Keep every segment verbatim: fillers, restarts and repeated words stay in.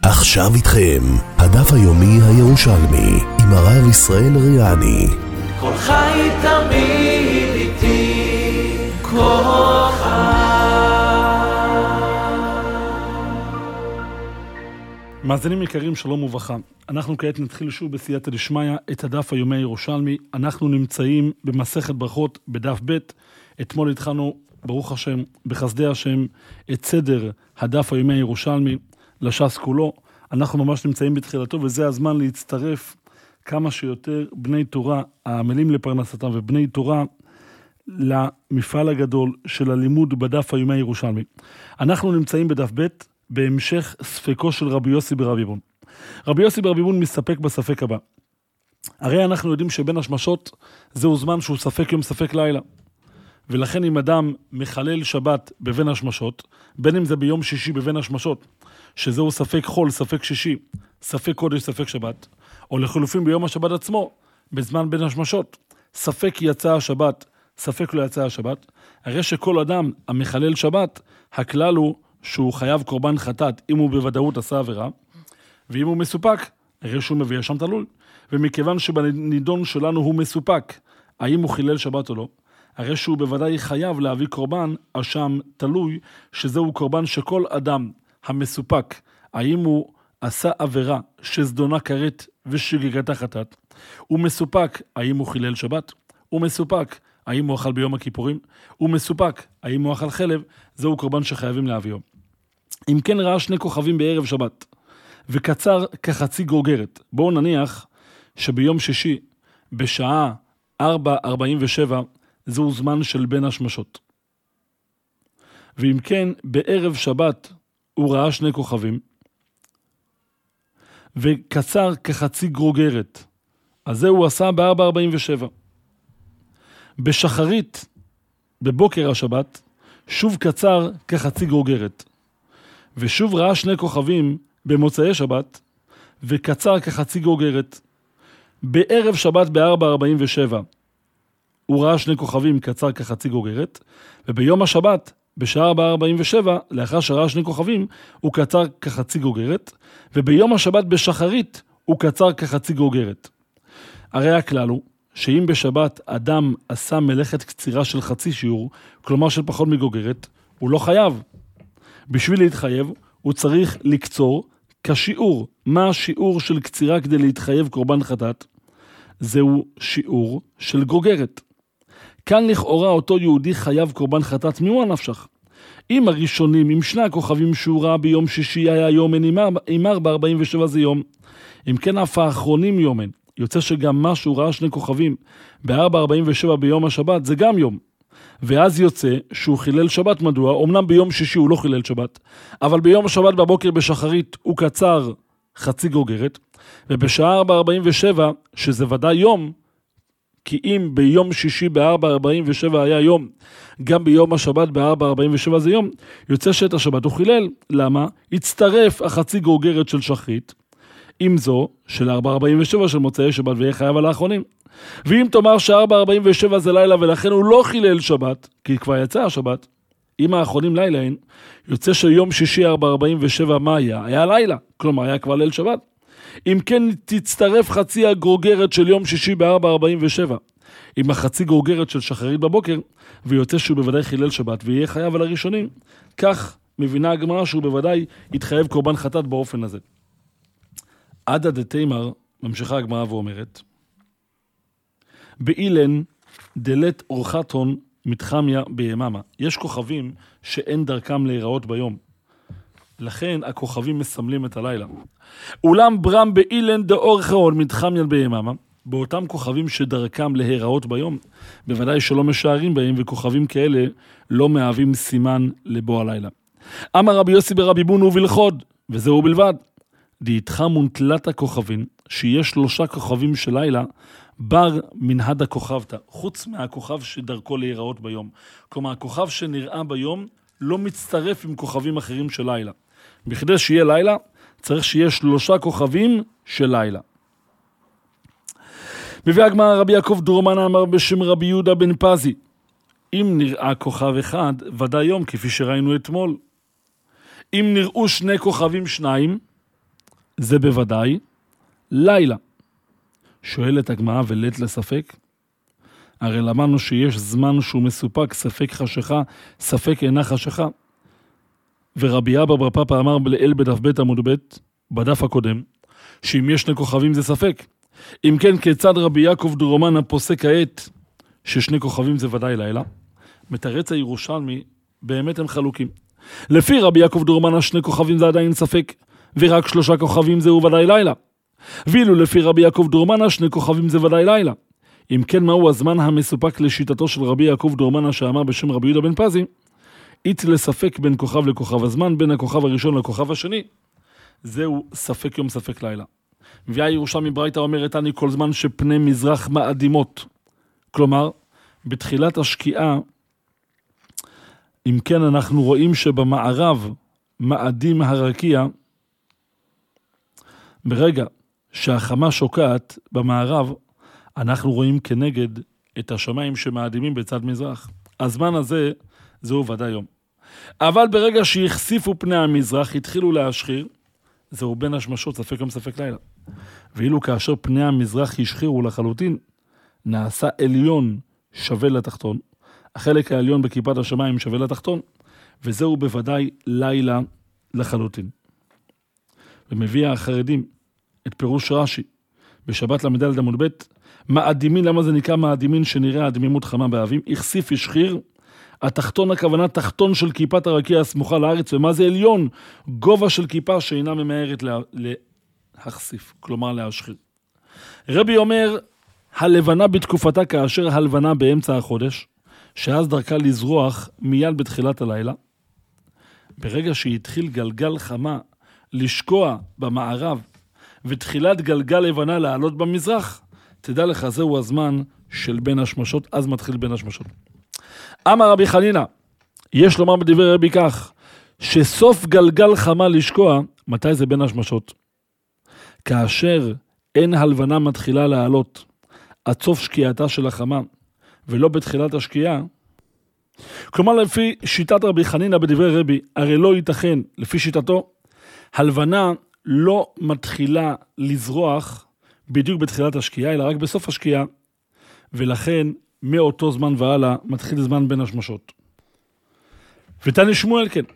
עכשיו איתכם, הדף היומי הירושלמי, עם הרב ישראל ריאני. כל חי תמיד איתי, כל חי. מאזינים יקרים, שלום וברכה. אנחנו כעת נתחיל שוב בסייעתא דשמיא את הדף היומי הירושלמי. אנחנו נמצאים במסכת ברכות בדף ב'. אתמול התחלנו, ברוך השם, בחסדי השם, את סדר הדף היומי הירושלמי לש"ס כולו. אנחנו ממש נמצאים בתחילתו, וזה הזמן להצטרף כמה שיותר בני תורה, העמלים לפרנסתם ובני תורה, למפעל הגדול של הלימוד בדף היומי הירושלמי. אנחנו נמצאים בדף ב' בהמשך ספקו של רבי יוסי ברבי בון. רבי יוסי ברבי בון מסתפק בספק הבא. הרי אנחנו יודעים שבין השמשות זהו זמן שהוא ספק יום ספק לילה. ולכן אם אדם מחלל שבת בבין השמשות, בין אם זה ביום שישי בבין השמשות, שזהו ספק חול, ספק שישי, ספק קודש, ספק שבת, או לחילופין ביום השבת עצמו, בזמן בין השמשות, ספק יצא השבת, ספק לא יצא השבת, הרי שכל אדם המחלל שבת, הכלל הוא שהוא חייב קורבן חטאת, אם הוא בוודאות עשה עבירה, ואם הוא מסופק, הרי שהוא מביא שם תלוי, ומכיוון שבנידון שלנו הוא מסופק, האם הוא חילל שבת או לא, הרי שהוא בוודאי חייב להביא קורבן, אשם תלוי, שזהו קורבן שכל אדם המסופק, האם הוא עשה עבירה שזדונה כרת ושגגתה חטאת, הוא מסופק, האם הוא חילל שבת, הוא מסופק, האם הוא אכל ביום הכיפורים, הוא מסופק, האם הוא אכל חלב, זהו קורבן שחייבים להביאו. אם כן ראה שני כוכבים בערב שבת, וקצר כחצי גוגרת, בואו נניח שביום שישי, בשעה ארבע ארבעים ושבע, זהו זמן של בין השמשות. ואם כן, בערב שבת הוא ראה שני כוכבים, וקצר כחצי גרוגרת, אז זה הוא עשה ב-ארבע ארבעים ושבע. בשחרית, בבוקר השבת, שוב קצר כחצי גרוגרת, ושוב ראה שני כוכבים במוצאי שבת, וקצר כחצי גרוגרת. בערב שבת ב-ארבע ארבעים ושבע, הוא ראה שני כוכבים קצר כחצי גרוגרת, וביום השבת, בשעה ארבע ארבעים ושבע, לאחר שראה שני כוכבים, הוא קצר כחצי גרוגרת, וביום השבת בשחרית, הוא קצר כחצי גרוגרת. הרי הכלל הוא, שאם בשבת אדם עשה מלאכת קצירה של חצי שיעור, כלומר של פחות מגוגרת, הוא לא חייב. בשביל להתחייב, הוא צריך לקצור כשיעור. מה השיעור של קצירה כדי להתחייב קורבן חטאת? זהו שיעור של גוגרת. כאן לכאורה אותו יהודי חייב קורבן חטאת, מיהו הנפשך? אם הראשונים, עם שני הכוכבים שהוא ראה ביום שישי היה יומן, עם ארבע ארבעים ושבע זה יום. אם כן אף האחרונים יומן, יוצא שגם מה שהוא ראה שני כוכבים ב-ארבע ארבעים ושבע ביום השבת זה גם יום. ואז יוצא שהוא חילל שבת. מדוע? אמנם ביום שישי הוא לא חילל שבת, אבל ביום השבת בבוקר בשחרית הוא קצר חצי גוגרת, ובשעה ארבע ארבעים ושבע, שזה ודאי יום, כי אם ביום שישי ב-ארבע ארבעים ושבע היה יום, גם ביום השבת ב-ארבע ארבעים ושבע זה יום, יוצא שאת השבת הוא חילל. למה? הצטרף החצי גוגרת של שחרית, עם זו של ארבע ארבעים ושבע של מוצאי שבת, ויהיה חייב על האחרונים. ואם תאמר ש-ארבע ארבעים ושבע זה לילה, ולכן הוא לא חילל שבת, כי כבר יצא השבת, אם האחרונים לילה אין, יוצא שיום שישי ארבע ארבעים ושבע מה היה? היה לילה, כלומר היה כבר ליל שבת. אם כן תצטרף חצי הגרוגרת של יום שישי ב-ארבע ארבעים ושבע, עם החצי גרוגרת של שחרית בבוקר, ויוצא שהוא בוודאי חילל שבת, ויהיה חייב על הראשונים. כך מבינה הגמרא שהוא בוודאי יתחייב קורבן חטאת באופן הזה. עדה דתימר, ממשיכה הגמרא ואומרת, באילן דלת אורחתון מתחמיה ביממה. יש כוכבים שאין דרכם להיראות ביום. לכן הכוכבים מסמלים את הלילה. אולם ברם באילן דאורחתון מתחמיה ביממה. באותם כוכבים שדרכם להיראות ביום, בוודאי שלא משערים בהם, וכוכבים כאלה לא מהווים סימן לבוא הלילה. אמר רבי יוסי ברבי בון ובלכוד, וזהו בלבד. דהיתחמון תלת הכוכבים, שיש שלושה כוכבים של לילה, בר מנהד הכוכבתא, חוץ מהכוכב שדרכו להיראות ביום. כלומר, הכוכב שנראה ביום לא מצטרף עם כוכבים אחרים של לילה. בכדי שיהיה לילה, צריך שיהיה שלושה כוכבים של לילה. מביא הגמרא רבי יעקב דורמן אמר בשם רבי יהודה בן פזי, אם נראה כוכב אחד, ודאי יום, כפי שראינו אתמול. אם נראו שני כוכבים שניים, זה בוודאי לילה. שואלת הגמרא ולית לספק? הרי למדנו שיש זמן שהוא מסופק, ספק חשיכה, ספק אינה חשיכה. ורבי אבא בר פפא אמר לאל בדף ב' עמוד ב' בדף הקודם, שאם יש שני כוכבים זה ספק. אם כן, כיצד רבי יעקב דרומן הפוסק כעת ששני כוכבים זה ודאי לילה? מתרץ הירושלמי, באמת הם חלוקים. לפי רבי יעקב דרומן השני כוכבים זה עדיין ספק, ורק שלושה כוכבים זהו ודאי לילה. ואילו לפי רבי יעקב דרומן השני כוכבים זה ודאי לילה. אם כן, מהו הזמן המסופק לשיטתו של רבי יעקב דרומן שאמר בשם רבי יהודה בן פזי? אית לספק בין כוכב לכוכב, הזמן בין הכוכב הראשון לכוכב השני, זהו ספק יום ספק לילה. והירושלמי ברייתא אומרת, אני כל זמן שפני מזרח מאדימות. כלומר, בתחילת השקיעה, אם כן אנחנו רואים שבמערב מאדים הרקיע, ברגע שהחמה שוקעת במערב, אנחנו רואים כנגד את השמיים שמאדימים בצד מזרח. הזמן הזה, זהו ודאי יום. אבל ברגע שהחשיפו פני המזרח, התחילו להשחיר, זהו בין השמשות ספק יום ספק לילה. ואילו כאשר פני המזרח השחירו לחלוטין, נעשה עליון שווה לתחתון, החלק העליון בכיפת השמיים שווה לתחתון, וזהו בוודאי לילה לחלוטין. ומביא החרדים את פירוש רש"י בשבת למד עמוד ב', מאדימין, למה זה נקרא מאדימין? שנראה הדמימות חמה באבים, החשיף השחיר, התחתון הכוונה תחתון של כיפת הרקיע הסמוכה לארץ, ומה זה עליון? גובה של כיפה שאינה ממהרת לה, להחשיף, כלומר להשחיר. רבי אומר, הלבנה בתקופתה כאשר הלבנה באמצע החודש, שאז דרכה לזרוח מיד בתחילת הלילה, ברגע שהתחיל גלגל חמה לשקוע במערב, ותחילת גלגל לבנה לעלות במזרח, תדע לך, זהו הזמן של בין השמשות, אז מתחיל בין השמשות. אמר רבי חנינא, יש לומר בדברי רבי כך, שסוף גלגל חמה לשקוע, מתי זה בין השמשות? כאשר אין הלבנה מתחילה לעלות, עד סוף שקיעתה של החמה, ולא בתחילת השקיעה, כלומר לפי שיטת רבי חנינא בדברי רבי, הרי לא ייתכן, לפי שיטתו, הלבנה לא מתחילה לזרוח בדיוק בתחילת השקיעה, אלא רק בסוף השקיעה, ולכן מאותו זמן והלאה מתחיל זמן בין השמשות. ותני שמואל כן,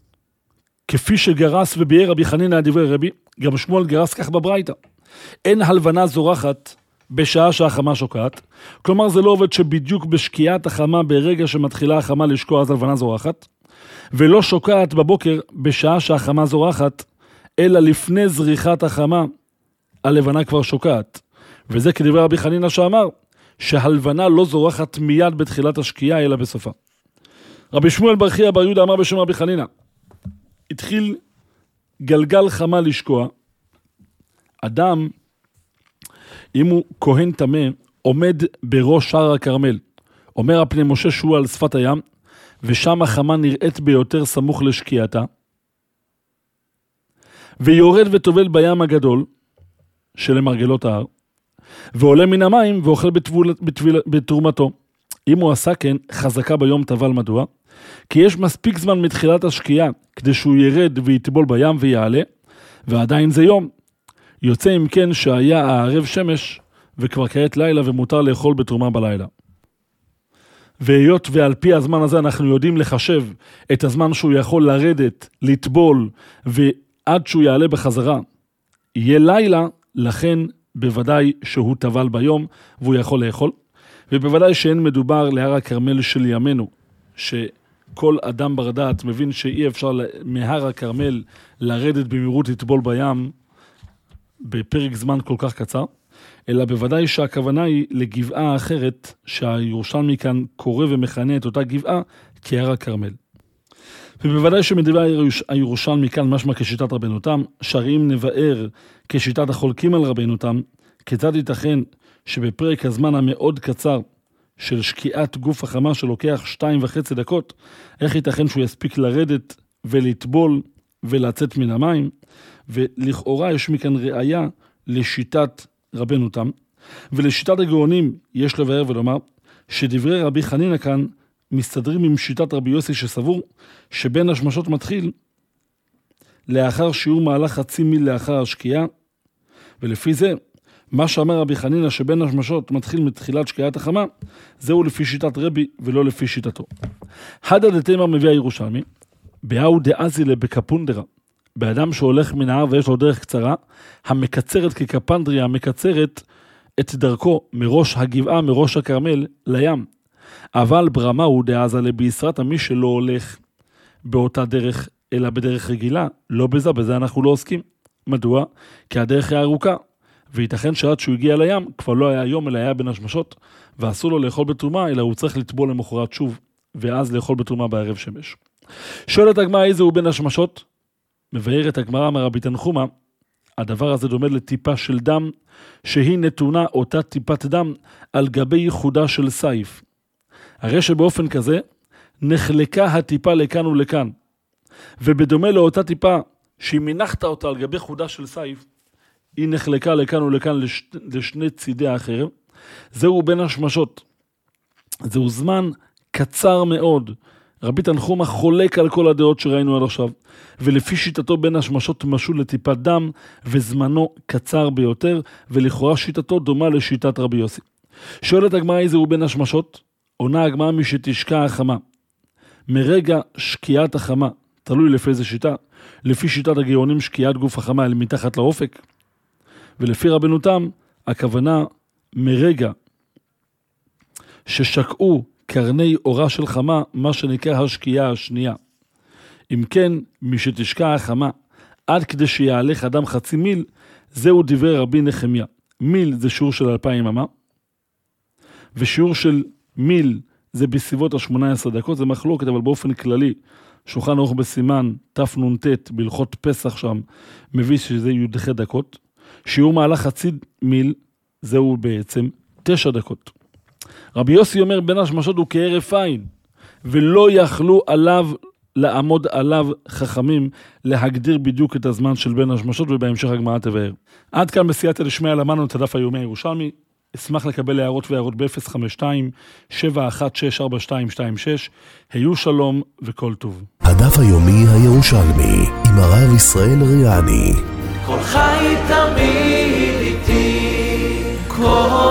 כפי שגרס וביאר רבי חנינא דברי רבי, גם שמואל גרס כך בברייתא. אין הלבנה זורחת בשעה שהחמה שוקעת, כלומר זה לא עובד שבדיוק בשקיעת החמה ברגע שמתחילה החמה לשקוע אז הלבנה זורחת, ולא שוקעת בבוקר בשעה שהחמה זורחת, אלא לפני זריחת החמה הלבנה כבר שוקעת. וזה כדברי רבי חנינא שאמר, שהלבנה לא זורחת מיד בתחילת השקיעה אלא בסופה. רבי שמואל בר חייא בר יהודה אמר בשם רבי חנינא, התחיל גלגל חמה לשקוע, אדם, אם הוא כהן טמא, עומד בראש הר הכרמל, אומר הפני משה שהוא על שפת הים, ושם החמה נראית ביותר סמוך לשקיעתה, ויורד וטובל בים הגדול, שלמרגלות ההר, ועולה מן המים ואוכל בטבול, בטביל, בתרומתו. אם הוא עשה כן, חזקה ביום טבל. מדוע? כי יש מספיק זמן מתחילת השקיעה, כדי שהוא ירד ויטבול בים ויעלה, ועדיין זה יום. יוצא אם כן שהיה הערב שמש, וכבר כעת לילה ומותר לאכול בתרומה בלילה. והיות ועל פי הזמן הזה אנחנו יודעים לחשב את הזמן שהוא יכול לרדת, לטבול, ועד שהוא יעלה בחזרה, יהיה לילה, לכן בוודאי שהוא טבל ביום והוא יכול לאכול, ובוודאי שאין מדובר להר הכרמל של ימינו, שכל אדם בר דעת מבין שאי אפשר מהר הכרמל לרדת במהירות לטבול בים בפרק זמן כל כך קצר, אלא בוודאי שהכוונה היא לגבעה אחרת, שהירושלמי כאן קורא ומכנה את אותה גבעה כהר הכרמל. ובוודאי שמדברי הירושלמי כאן משמע כשיטת רבנו תם, שהרי אם נבאר כשיטת החולקים על רבנו תם, כיצד ייתכן שבפרק הזמן המאוד קצר של שקיעת גוף החמה שלוקח שתיים וחצי דקות, איך ייתכן שהוא יספיק לרדת ולטבול ולצאת מן המים? ולכאורה יש מכאן ראיה לשיטת רבנו תם, ולשיטת הגאונים יש לבאר ולומר שדברי רבי חנינא כאן מסתדרים עם שיטת רבי יוסי שסבור שבין השמשות מתחיל לאחר שיעור מהלך חצי מיל לאחר השקיעה, ולפי זה, מה שאמר רבי חנינא שבין השמשות מתחיל מתחילת שקיעת החמה, זהו לפי שיטת רבי ולא לפי שיטתו. חדא דתימא מביא הירושלמי, באהו דאזילה בקפונדרה, באדם שהולך מן ההר ויש לו דרך קצרה, המקצרת כקפנדריה, המקצרת את דרכו מראש הגבעה, מראש הכרמל, לים. אבל ברמה הוא דאזילה בישרת, מי שלא הולך באותה דרך, אלא בדרך רגילה, לא בזה, בזה אנחנו לא עוסקים. מדוע? כי הדרך היא ארוכה, וייתכן שעד שהוא הגיע לים, כבר לא היה יום, אלא היה בין השמשות, ואסור לו לאכול בתרומה, אלא הוא צריך לטבול למחרת שוב, ואז לאכול בתרומה בערב שמש. שואלת הגמרא, איזה הוא בין השמשות? מבארת הגמרא מרבי תנחומא, הדבר הזה דומה לטיפה של דם, שהיא נתונה אותה טיפת דם על גבי ייחודה של סייף. הרי שבאופן כזה, נחלקה הטיפה לכאן ולכאן, ובדומה לאותה טיפה, שהיא מנחת אותה על גבי חודה של סייף, היא נחלקה לכאן ולכאן לש... לשני צידי האחר. זהו בין השמשות. זהו זמן קצר מאוד. רבי תנחומא חולק על כל הדעות שראינו עד עכשיו, ולפי שיטתו בין השמשות משול לטיפת דם, וזמנו קצר ביותר, ולכאורה שיטתו דומה לשיטת רבי יוסי. שואלת הגמרא, איזה הוא בין השמשות? עונה הגמרא משתשקע החמה. מרגע שקיעת החמה, תלוי לפי איזה שיטה, לפי שיטת הגאונים שקיעת גוף החמה אל מתחת לאופק, ולפי רבנו תם, הכוונה מרגע ששקעו קרני אורה של חמה, מה שנקרא השקיעה השנייה. אם כן, משתשקע החמה, עד כדי שיעלך אדם חצי מיל, זהו דברי רבי נחמיה. מיל זה שיעור של אלפיים אמה, ושיעור של מיל זה בסביבות ה-שמונה עשרה דקות, זה מחלוקת, אבל באופן כללי, שולחן ערוך בסימן תנ"ט בהלכות פסח שם, מביא שזה י"ח דקות. שיעור מהלך חצי מיל, זהו בעצם תשע דקות. רבי יוסי אומר, בין השמשות הוא כהרף עין, ולא יכלו עליו לעמוד עליו חכמים להגדיר בדיוק את הזמן של בין השמשות, ובהמשך הגמרא תבאר. עד כאן בסייעתא דשמיא למדנו את הדף היומי הירושלמי. אשמח לקבל הערות והערות ב-אפס חמש שתיים שבע אחת שש ארבע שתיים שתיים שש. היו שלום וכל טוב. הדף היומי הירושלמי עם הרב ישראל ריאני. כל חי תמיד איתי, כל